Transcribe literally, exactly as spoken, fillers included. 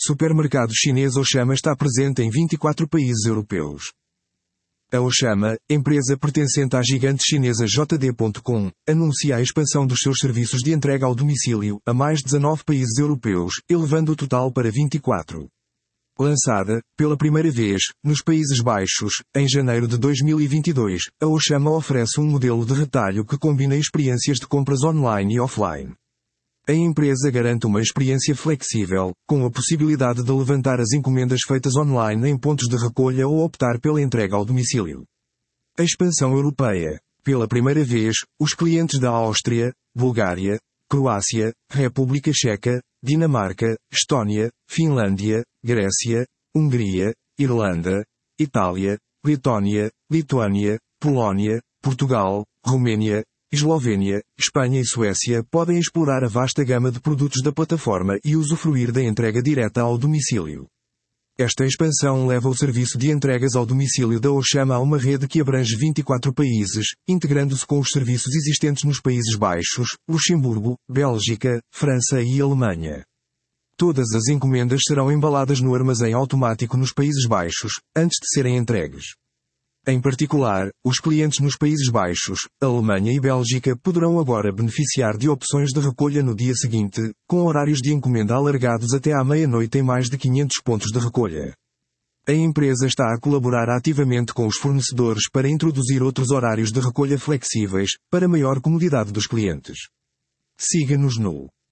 Supermercado chinês Auchan está presente em vinte e quatro países europeus. A Auchan, empresa pertencente à gigante chinesa J D ponto com, anuncia a expansão dos seus serviços de entrega ao domicílio a mais dezenove países europeus, elevando o total para vinte e quatro. Lançada, pela primeira vez, nos Países Baixos, em janeiro de dois mil e vinte e dois, a Auchan oferece um modelo de retalho que combina experiências de compras online e offline. A empresa garante uma experiência flexível, com a possibilidade de levantar as encomendas feitas online em pontos de recolha ou optar pela entrega ao domicílio. A expansão europeia. Pela primeira vez, os clientes da Áustria, Bulgária, Croácia, República Checa, Dinamarca, Estónia, Finlândia, Grécia, Hungria, Irlanda, Itália, Letónia, Lituânia, Polónia, Portugal, Romênia, Eslovénia, Espanha e Suécia podem explorar a vasta gama de produtos da plataforma e usufruir da entrega direta ao domicílio. Esta expansão leva o serviço de entregas ao domicílio da Auchan a uma rede que abrange vinte e quatro países, integrando-se com os serviços existentes nos Países Baixos, Luxemburgo, Bélgica, França e Alemanha. Todas as encomendas serão embaladas no armazém automático nos Países Baixos, antes de serem entregues. Em particular, os clientes nos Países Baixos, Alemanha e Bélgica poderão agora beneficiar de opções de recolha no dia seguinte, com horários de encomenda alargados até à meia-noite em mais de quinhentos pontos de recolha. A empresa está a colaborar ativamente com os fornecedores para introduzir outros horários de recolha flexíveis, para maior comodidade dos clientes. Siga-nos no